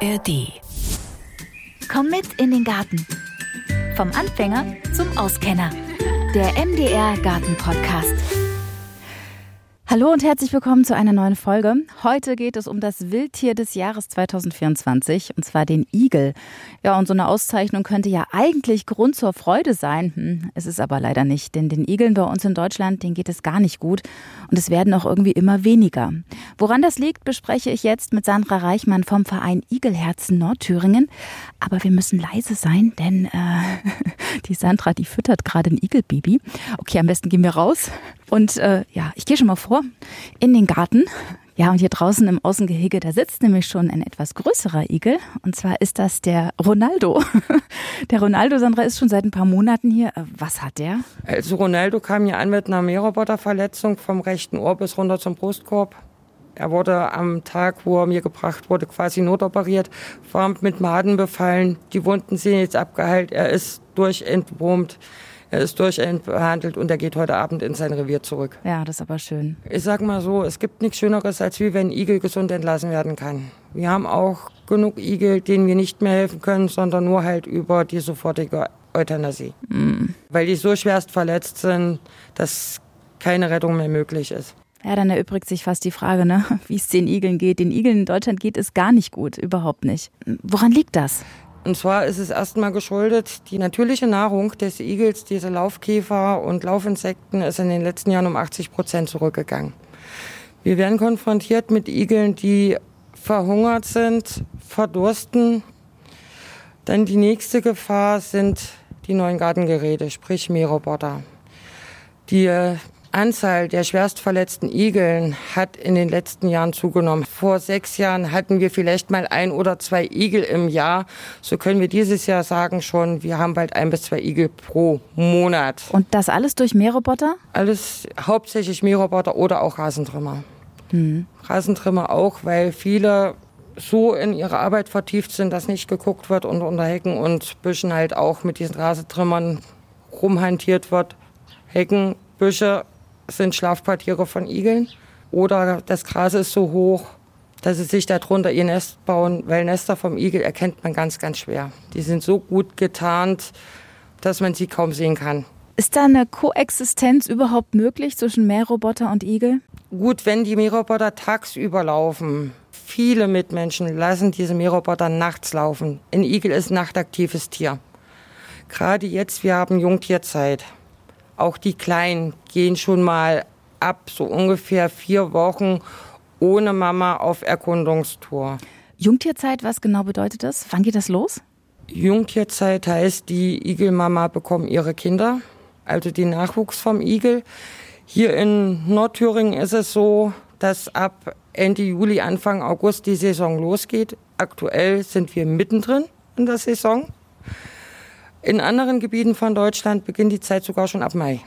ARD. Komm mit in den Garten. Vom Anfänger zum Auskenner. Der MDR Garten Podcast. Hallo und herzlich willkommen zu einer neuen Folge. Heute geht es um das Wildtier des Jahres 2024, und zwar den Igel. Ja, und so eine Auszeichnung könnte ja eigentlich Grund zur Freude sein. Es ist aber leider nicht, denn den Igeln bei uns in Deutschland, denen geht es gar nicht gut. Und es werden auch irgendwie immer weniger. Woran das liegt, bespreche ich jetzt mit Sandra Reichmann vom Verein Igelherzen Nordthüringen. Aber wir müssen leise sein, denn die Sandra, die füttert gerade ein Igelbaby. Okay, am besten gehen wir raus. Und ich gehe schon mal vor in den Garten. Ja, und hier draußen im Außengehege, da sitzt nämlich schon ein etwas größerer Igel. Und zwar ist das der Ronaldo. Der Ronaldo, Sandra, ist schon seit ein paar Monaten hier. Was hat der? Also Ronaldo kam hier an mit einer Mähroboterverletzung vom rechten Ohr bis runter zum Brustkorb. Er wurde am Tag, wo er mir gebracht wurde, quasi notoperiert, war mit Maden befallen. Die Wunden sind jetzt abgeheilt. Er ist durchentwurmt. Er ist durchbehandelt und er geht heute Abend in sein Revier zurück. Ja, das ist aber schön. Ich sag mal so, es gibt nichts Schöneres, als wie wenn ein Igel gesund entlassen werden kann. Wir haben auch genug Igel, denen wir nicht mehr helfen können, sondern nur halt über die sofortige Euthanasie. Weil die so schwerst verletzt sind, dass keine Rettung mehr möglich ist. Ja, dann erübrigt sich fast die Frage, ne, wie es den Igeln geht. Den Igeln in Deutschland geht es gar nicht gut, überhaupt nicht. Woran liegt das? Und zwar ist es erstmal geschuldet, die natürliche Nahrung des Igels, diese Laufkäfer und Laufinsekten, ist in den letzten Jahren um 80% zurückgegangen. Wir werden konfrontiert mit Igeln, die verhungert sind, verdursten. Dann die nächste Gefahr sind die neuen Gartengeräte, sprich Mähroboter. Die Anzahl der schwerst verletzten Igeln hat in den letzten Jahren zugenommen. Vor 6 Jahren hatten wir vielleicht mal 1 oder 2 Igel im Jahr. So können wir dieses Jahr sagen schon, wir haben bald 1 bis 2 Igel pro Monat. Und das alles durch Mähroboter? Alles hauptsächlich Mähroboter oder auch Rasentrimmer. Rasentrimmer auch, weil viele so in ihre Arbeit vertieft sind, dass nicht geguckt wird und unter Hecken und Büschen halt auch mit diesen Rasentrimmern rumhantiert wird. Hecken, Büsche sind Schlafquartiere von Igeln oder das Gras ist so hoch, dass sie sich darunter ihr Nest bauen, weil Nester vom Igel erkennt man ganz, ganz schwer. Die sind so gut getarnt, dass man sie kaum sehen kann. Ist da eine Koexistenz überhaupt möglich zwischen Mähroboter und Igel? Gut, wenn die Mähroboter tagsüber laufen. Viele Mitmenschen lassen diese Mähroboter nachts laufen. Ein Igel ist ein nachtaktives Tier. Gerade jetzt, wir haben Jungtierzeit. Auch die Kleinen gehen schon mal ab so ungefähr 4 Wochen ohne Mama auf Erkundungstour. Jungtierzeit, was genau bedeutet das? Wann geht das los? Jungtierzeit heißt, die Igelmama bekommen ihre Kinder, also den Nachwuchs vom Igel. Hier in Nordthüringen ist es so, dass ab Ende Juli, Anfang August die Saison losgeht. Aktuell sind wir mittendrin in der Saison. In anderen Gebieten von Deutschland beginnt die Zeit sogar schon ab Mai.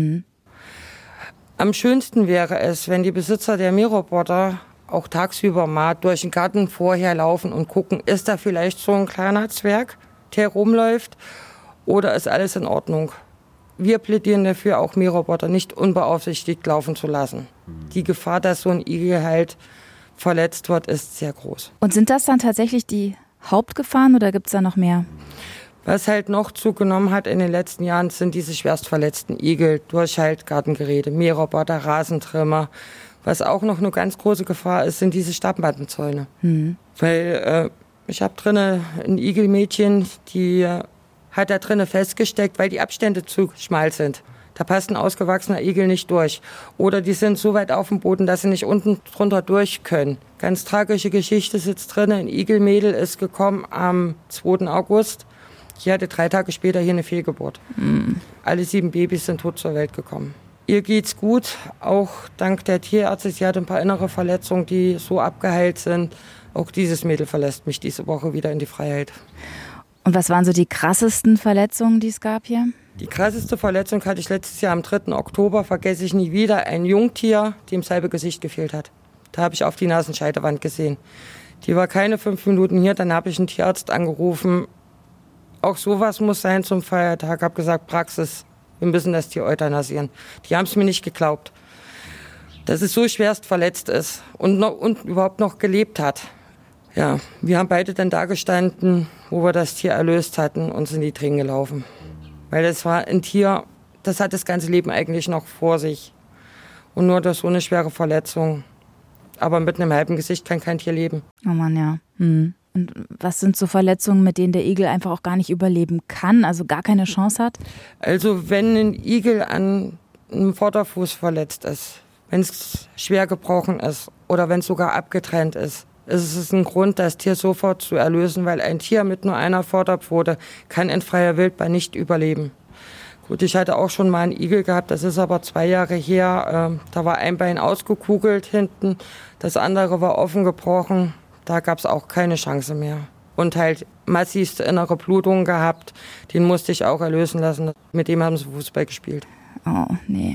Am schönsten wäre es, wenn die Besitzer der Mähroboter auch tagsüber mal durch den Garten vorher laufen und gucken, ist da vielleicht so ein kleiner Zwerg, der rumläuft, oder ist alles in Ordnung. Wir plädieren dafür, auch Mähroboter nicht unbeaufsichtigt laufen zu lassen. Die Gefahr, dass so ein Igel halt verletzt wird, ist sehr groß. Und sind das dann tatsächlich die Hauptgefahren oder gibt es da noch mehr? Was halt noch zugenommen hat in den letzten Jahren, sind diese schwerst verletzten Igel durch halt Gartengeräte, Mähroboter, Rasentrimmer. Was auch noch eine ganz große Gefahr ist, sind diese Stabmattenzäune. Weil ich habe drinnen ein Igelmädchen, die hat da drinnen festgesteckt, weil die Abstände zu schmal sind. Da passt ein ausgewachsener Igel nicht durch. Oder die sind so weit auf dem Boden, dass sie nicht unten drunter durch können. Ganz tragische Geschichte sitzt drinnen. Ein Igelmädel ist gekommen am 2. August. Die hatte 3 Tage später hier eine Fehlgeburt. Alle 7 Babys sind tot zur Welt gekommen. Ihr geht's gut, auch dank der Tierärzte. Sie hat ein paar innere Verletzungen, die so abgeheilt sind. Auch dieses Mädel verlässt mich diese Woche wieder in die Freiheit. Und was waren so die krassesten Verletzungen, die es gab hier? Die krasseste Verletzung hatte ich letztes Jahr am 3. Oktober, vergesse ich nie wieder, ein Jungtier, dem das halbe Gesicht gefehlt hat. Da habe ich auf die Nasenscheidewand gesehen. Die war keine 5 Minuten hier, dann habe ich einen Tierarzt angerufen. Auch sowas muss sein zum Feiertag. Habe gesagt, Praxis, wir müssen das Tier euthanasieren. Die haben es mir nicht geglaubt, dass es so schwerst verletzt ist und überhaupt noch gelebt hat. Ja, wir haben beide dann da gestanden, wo wir das Tier erlöst hatten, und sind die Tränen gelaufen. Weil das war ein Tier, das hat das ganze Leben eigentlich noch vor sich. Und nur durch so eine schwere Verletzung. Aber mit einem halben Gesicht kann kein Tier leben. Oh Mann, ja. Und was sind so Verletzungen, mit denen der Igel einfach auch gar nicht überleben kann, also gar keine Chance hat? Also wenn ein Igel an einem Vorderfuß verletzt ist, wenn es schwer gebrochen ist oder wenn es sogar abgetrennt ist es ein Grund, das Tier sofort zu erlösen, weil ein Tier mit nur einer Vorderpfote kann in freier Wildbahn nicht überleben. Gut, ich hatte auch schon mal einen Igel gehabt, das ist aber 2 Jahre her. Da war ein Bein ausgekugelt hinten, das andere war offen gebrochen. Da gab es auch keine Chance mehr. Und halt massivste innere Blutungen gehabt. Den musste ich auch erlösen lassen. Mit dem haben sie Fußball gespielt. Oh, nee.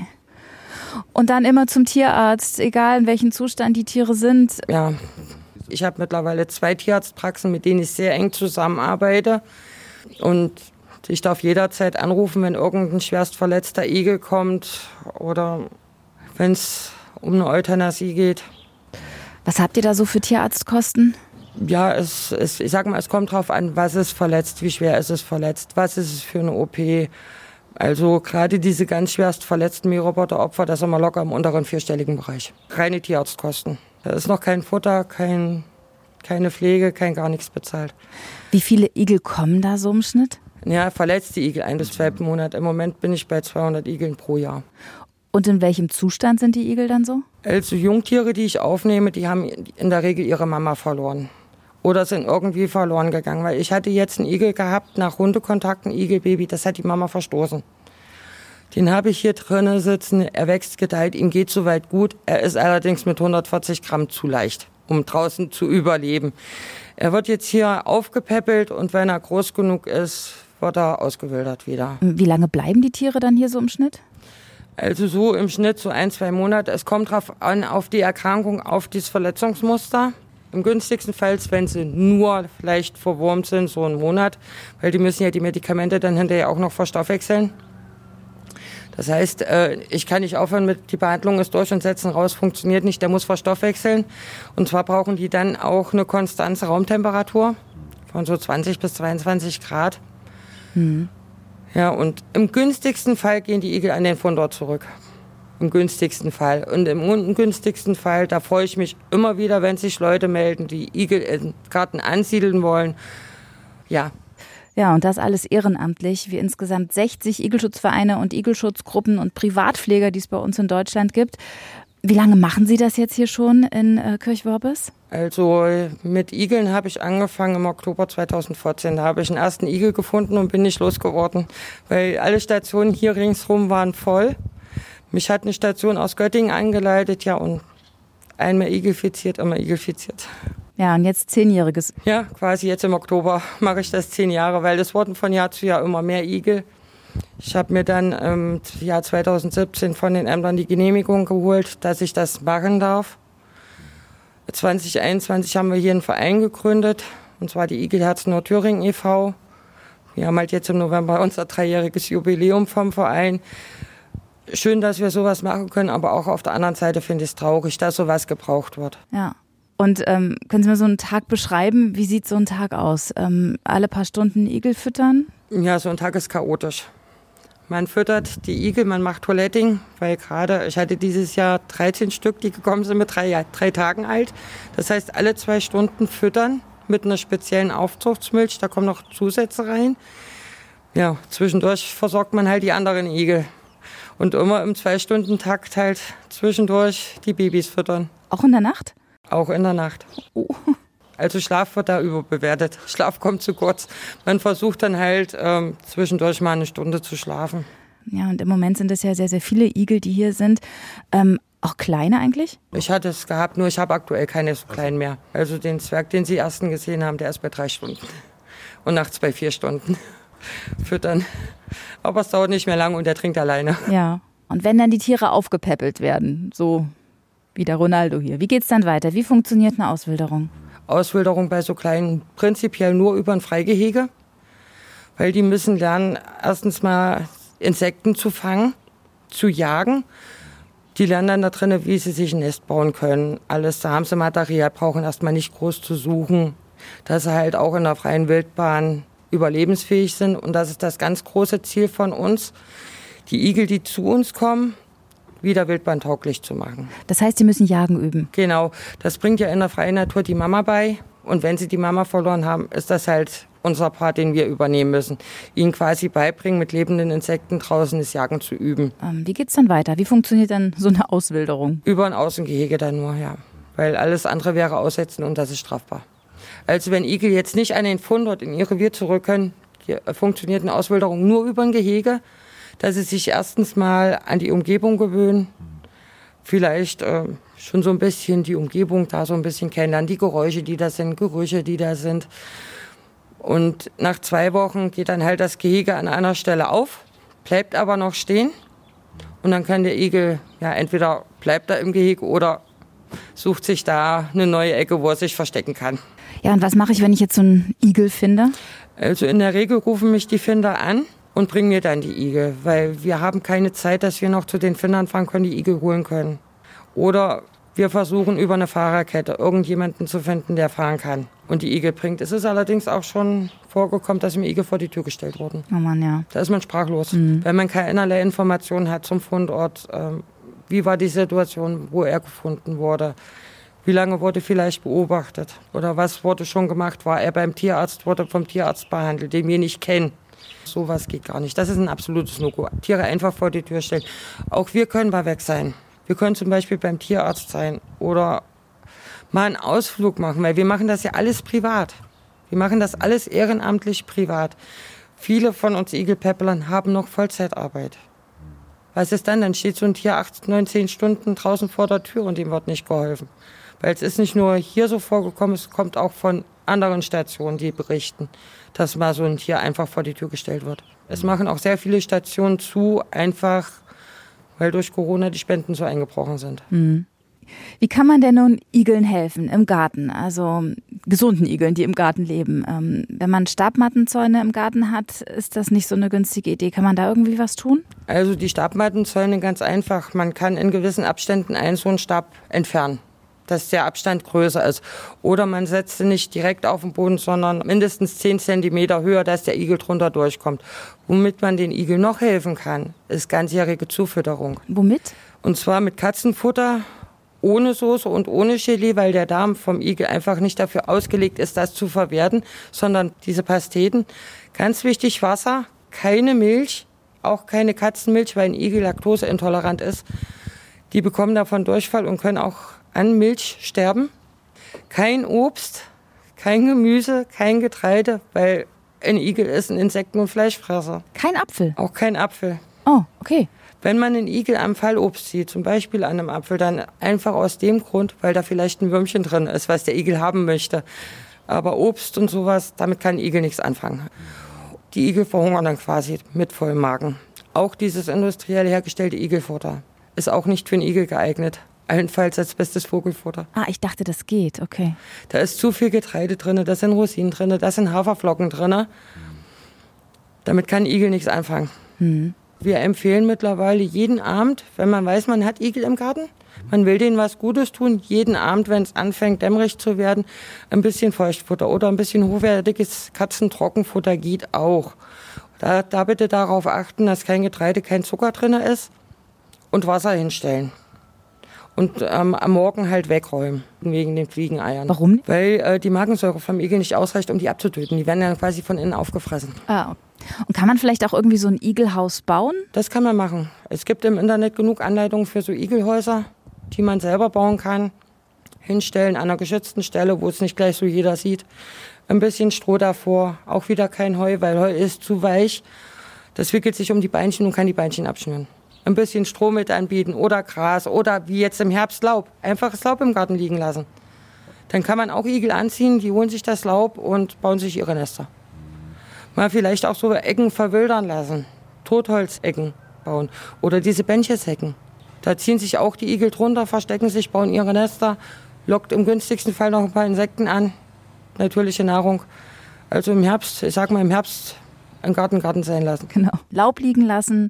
Und dann immer zum Tierarzt, egal in welchem Zustand die Tiere sind. Ja, ich habe mittlerweile 2 Tierarztpraxen, mit denen ich sehr eng zusammenarbeite. Und ich darf jederzeit anrufen, wenn irgendein schwerst verletzter Igel kommt oder wenn es um eine Euthanasie geht. Was habt ihr da so für Tierarztkosten? Ja, ich sag mal, es kommt drauf an, was ist verletzt, wie schwer ist es verletzt, was ist es für eine OP. Also gerade diese ganz schwerst verletzten Mähroboteropfer, das sind wir locker im unteren 4-stelligen Bereich. Reine Tierarztkosten. Da ist noch kein Futter, keine Pflege, kein gar nichts bezahlt. Wie viele Igel kommen da so im Schnitt? Ja, verletzte Igel 1 bis 2 Monate. Im Moment bin ich bei 200 Igeln pro Jahr. Und in welchem Zustand sind die Igel dann so? Also Jungtiere, die ich aufnehme, die haben in der Regel ihre Mama verloren. Oder sind irgendwie verloren gegangen. Weil ich hatte jetzt einen Igel gehabt, nach Hundekontakt, ein Igelbaby, das hat die Mama verstoßen. Den habe ich hier drinnen sitzen, er wächst gedeiht, ihm geht soweit gut. Er ist allerdings mit 140 Gramm zu leicht, um draußen zu überleben. Er wird jetzt hier aufgepäppelt und wenn er groß genug ist, wird er ausgewildert wieder. Wie lange bleiben die Tiere dann hier so im Schnitt? Also so im Schnitt so 1-2 Monate. Es kommt drauf an, auf die Erkrankung, auf dieses Verletzungsmuster. Im günstigsten Fall, wenn sie nur vielleicht verwurmt sind, so 1 Monat. Weil die müssen ja die Medikamente dann hinterher auch noch verstoffwechseln. Das heißt, ich kann nicht aufhören mit, die Behandlung ist durch und setzen raus, funktioniert nicht, der muss verstoffwechseln. Und zwar brauchen die dann auch eine konstante Raumtemperatur von so 20 bis 22 Grad. Ja, und im günstigsten Fall gehen die Igel an den Fundort zurück. Im günstigsten Fall. Und im ungünstigsten Fall, da freue ich mich immer wieder, wenn sich Leute melden, die Igel im Garten ansiedeln wollen. Ja. Ja, und das alles ehrenamtlich. Wir insgesamt 60 Igelschutzvereine und Igelschutzgruppen und Privatpfleger, die es bei uns in Deutschland gibt. Wie lange machen Sie das jetzt hier schon in Kirchworbis? Also mit Igeln habe ich angefangen im Oktober 2014. Da habe ich einen ersten Igel gefunden und bin nicht losgeworden, weil alle Stationen hier ringsherum waren voll. Mich hat eine Station aus Göttingen angeleitet, ja, und einmal igelfiziert, immer igelfiziert. Ja, und jetzt 10-jähriges. Ja, quasi jetzt im Oktober mache ich das 10 Jahre, weil es wurden von Jahr zu Jahr immer mehr Igel. Ich habe mir dann im Jahr 2017 von den Ämtern die Genehmigung geholt, dass ich das machen darf. 2021 haben wir hier einen Verein gegründet, und zwar die Igelherzen Nordthüringen e.V. Wir haben halt jetzt im November unser 3-jähriges Jubiläum vom Verein. Schön, dass wir sowas machen können, aber auch auf der anderen Seite finde ich es traurig, dass sowas gebraucht wird. Ja. Und können Sie mir so einen Tag beschreiben? Wie sieht so ein Tag aus? Alle paar Stunden Igel füttern? Ja, so ein Tag ist chaotisch. Man füttert die Igel, man macht Toiletting, weil gerade, ich hatte dieses Jahr 13 Stück, die gekommen sind mit 3 Tagen alt. Das heißt, alle 2 Stunden füttern mit einer speziellen Aufzuchtsmilch, da kommen noch Zusätze rein. Ja, zwischendurch versorgt man halt die anderen Igel. Und immer im 2-Stunden-Takt halt zwischendurch die Babys füttern. Auch in der Nacht? Auch in der Nacht. Oh. Also Schlaf wird da überbewertet. Schlaf kommt zu kurz. Man versucht dann halt zwischendurch mal 1 Stunde zu schlafen. Ja, und im Moment sind es ja sehr, sehr viele Igel, die hier sind. Auch kleine eigentlich? Ich hatte es gehabt, nur ich habe aktuell keine so kleinen mehr. Also den Zwerg, den Sie ersten gesehen haben, der ist bei 3 Stunden. Und nachts bei 4 Stunden füttern. Aber es dauert nicht mehr lang und der trinkt alleine. Ja, und wenn dann die Tiere aufgepäppelt werden, so wie der Ronaldo hier, wie geht's dann weiter? Wie funktioniert eine Auswilderung? Auswilderung bei so kleinen prinzipiell nur über ein Freigehege, weil die müssen lernen, erstens mal Insekten zu fangen, zu jagen Die lernen dann da drinnen, wie sie sich ein Nest bauen können. Alles, da haben sie Material, brauchen erstmal nicht groß zu suchen. Dass sie halt auch in der freien Wildbahn überlebensfähig sind. Und das ist das ganz große Ziel von uns, die Igel, die zu uns kommen, wieder wildbahntauglich zu machen. Das heißt, sie müssen Jagen üben? Genau, das bringt ja in der freien Natur die Mama bei. Und wenn sie die Mama verloren haben, ist das halt unser Part, den wir übernehmen müssen. Ihnen quasi beibringen, mit lebenden Insekten draußen das Jagen zu üben. Wie geht's dann weiter? Wie funktioniert dann so eine Auswilderung? Über ein Außengehege dann nur, ja. Weil alles andere wäre Aussetzen und das ist strafbar. Also wenn Igel jetzt nicht an den Fundort in ihr Revier zurück können, funktioniert eine Auswilderung nur über ein Gehege, dass sie sich erstens mal an die Umgebung gewöhnen, vielleicht schon so ein bisschen die Umgebung da so ein bisschen kennenlernen, die Geräusche, die da sind, Gerüche, die da sind. Und nach 2 Wochen geht dann halt das Gehege an einer Stelle auf, bleibt aber noch stehen. Und dann kann der Igel, ja, entweder bleibt er im Gehege oder sucht sich da eine neue Ecke, wo er sich verstecken kann. Ja, und was mache ich, wenn ich jetzt so einen Igel finde? Also in der Regel rufen mich die Finder an und bringen mir dann die Igel, weil wir haben keine Zeit, dass wir noch zu den Findern fahren können, die Igel holen können. Oder wir versuchen über eine Fahrerkette irgendjemanden zu finden, der fahren kann und die Igel bringt. Es ist allerdings auch schon vorgekommen, dass mir Igel vor die Tür gestellt wurden. Oh Mann, ja. Da ist man sprachlos, weil man keinerlei Informationen hat zum Fundort. Wie war die Situation, wo er gefunden wurde? Wie lange wurde vielleicht beobachtet? Oder was wurde schon gemacht? War er beim Tierarzt, wurde vom Tierarzt behandelt, den wir nicht kennen? Sowas geht gar nicht. Das ist ein absolutes No-Go. Tiere einfach vor die Tür stellen. Auch wir können mal weg sein. Wir können zum Beispiel beim Tierarzt sein oder mal einen Ausflug machen, weil wir machen das ja alles privat. Wir machen das alles ehrenamtlich privat. Viele von uns Igelpäpplern haben noch Vollzeitarbeit. Was ist dann? Dann steht so ein Tier 8, 9, 10 Stunden draußen vor der Tür und dem wird nicht geholfen. Weil es ist nicht nur hier so vorgekommen, es kommt auch von anderen Stationen, die berichten, dass mal so ein Tier einfach vor die Tür gestellt wird. Es machen auch sehr viele Stationen zu, einfach weil durch Corona die Spenden so eingebrochen sind. Wie kann man denn nun Igeln helfen im Garten, also gesunden Igeln, die im Garten leben? Wenn man Stabmattenzäune im Garten hat, ist das nicht so eine günstige Idee. Kann man da irgendwie was tun? Also die Stabmattenzäune ganz einfach. Man kann in gewissen Abständen einen so einen Stab entfernen, dass der Abstand größer ist. Oder man setzt ihn nicht direkt auf den Boden, sondern mindestens 10 Zentimeter höher, dass der Igel drunter durchkommt. Womit man den Igel noch helfen kann, ist ganzjährige Zufütterung. Womit? Und zwar mit Katzenfutter, ohne Soße und ohne Gelee, weil der Darm vom Igel einfach nicht dafür ausgelegt ist, das zu verwerten, sondern diese Pasteten. Ganz wichtig, Wasser, keine Milch, auch keine Katzenmilch, weil ein Igel laktoseintolerant ist. Die bekommen davon Durchfall und können auch an Milch sterben. Kein Obst, kein Gemüse, kein Getreide, weil ein Igel ist ein Insekten- und Fleischfresser. Kein Apfel? Auch kein Apfel. Oh, okay. Wenn man einen Igel am Fallobst sieht, zum Beispiel an einem Apfel, dann einfach aus dem Grund, weil da vielleicht ein Würmchen drin ist, was der Igel haben möchte. Aber Obst und sowas, damit kann ein Igel nichts anfangen. Die Igel verhungern dann quasi mit vollem Magen. Auch dieses industriell hergestellte Igelfutter ist auch nicht für einen Igel geeignet. Allenfalls als bestes Vogelfutter. Ah, ich dachte, das geht, okay. Da ist zu viel Getreide drin, da sind Rosinen drin, da sind Haferflocken drin. Damit kann ein Igel nichts anfangen. Wir empfehlen mittlerweile jeden Abend, wenn man weiß, man hat Igel im Garten, man will denen was Gutes tun, jeden Abend, wenn es anfängt, dämmerig zu werden, ein bisschen Feuchtfutter oder ein bisschen hochwertiges Katzentrockenfutter geht auch. Da bitte darauf achten, dass kein Getreide, kein Zucker drin ist und Wasser hinstellen. Und am Morgen halt wegräumen, wegen den Fliegeneiern. Warum? Weil die Magensäure vom Igel nicht ausreicht, um die abzutöten. Die werden dann quasi von innen aufgefressen. Ah, und kann man vielleicht auch irgendwie so ein Igelhaus bauen? Das kann man machen. Es gibt im Internet genug Anleitungen für so Igelhäuser, die man selber bauen kann. Hinstellen an einer geschützten Stelle, wo es nicht gleich so jeder sieht. Ein bisschen Stroh davor, auch wieder kein Heu, weil Heu ist zu weich. Das wickelt sich um die Beinchen und kann die Beinchen abschnüren. Ein bisschen Stroh mit anbieten oder Gras oder wie jetzt im Herbst Laub. Einfach das Laub im Garten liegen lassen. Dann kann man auch Igel anziehen, die holen sich das Laub und bauen sich ihre Nester. Mal vielleicht auch so Ecken verwildern lassen. Totholzecken bauen. Oder diese Bencheshecken. Da ziehen sich auch die Igel drunter, verstecken sich, bauen ihre Nester, lockt im günstigsten Fall noch ein paar Insekten an. Natürliche Nahrung. Also im Herbst, ich sag mal im Herbst, ein Garten sein lassen. Genau. Laub liegen lassen,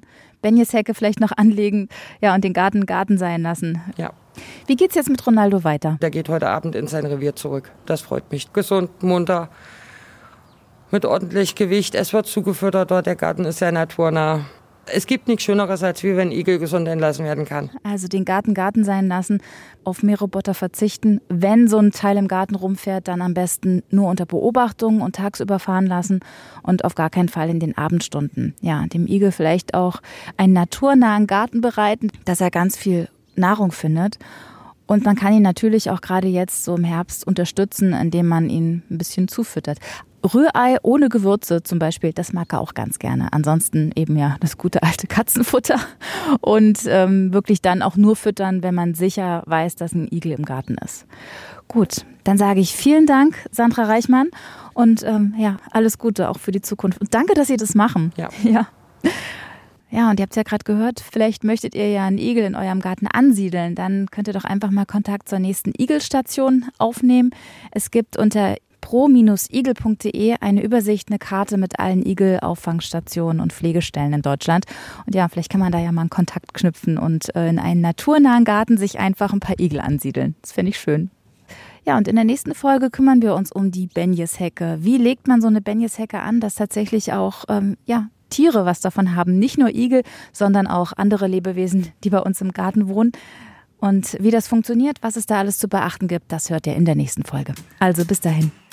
Benjeshecke vielleicht noch anlegen, ja, und den Garten sein lassen. Ja. Wie geht's jetzt mit Ronaldo weiter? Der geht heute Abend in sein Revier zurück. Das freut mich. Gesund, munter, mit ordentlich Gewicht. Es wird zugefüttert dort. Der Garten ist sehr naturnah. Es gibt nichts Schöneres, als wie wenn Igel gesund entlassen werden kann. Also den Garten sein lassen, auf Mähroboter verzichten. Wenn so ein Teil im Garten rumfährt, dann am besten nur unter Beobachtung und tagsüber fahren lassen und auf gar keinen Fall in den Abendstunden. Ja, dem Igel vielleicht auch einen naturnahen Garten bereiten, dass er ganz viel Nahrung findet. Und man kann ihn natürlich auch gerade jetzt so im Herbst unterstützen, indem man ihn ein bisschen zufüttert. Rührei ohne Gewürze zum Beispiel, das mag er auch ganz gerne. Ansonsten eben ja das gute alte Katzenfutter und wirklich dann auch nur füttern, wenn man sicher weiß, dass ein Igel im Garten ist. Gut, dann sage ich vielen Dank, Sandra Reichmann, und ja, alles Gute auch für die Zukunft. Und danke, dass Sie das machen. Ja. Ja, und ihr habt es ja gerade gehört, vielleicht möchtet ihr ja einen Igel in eurem Garten ansiedeln. Dann könnt ihr doch einfach mal Kontakt zur nächsten Igelstation aufnehmen. Es gibt unter pro-igel.de eine Übersicht, eine Karte mit allen Igel-Auffangstationen und Pflegestellen in Deutschland. Und ja, vielleicht kann man da ja mal einen Kontakt knüpfen und in einen naturnahen Garten sich einfach ein paar Igel ansiedeln. Das fände ich schön. Ja, und in der nächsten Folge kümmern wir uns um die Benjeshecke. Wie legt man so eine Benjeshecke an, dass tatsächlich auch Tiere was davon haben? Nicht nur Igel, sondern auch andere Lebewesen, die bei uns im Garten wohnen. Und wie das funktioniert, was es da alles zu beachten gibt, das hört ihr in der nächsten Folge. Also bis dahin.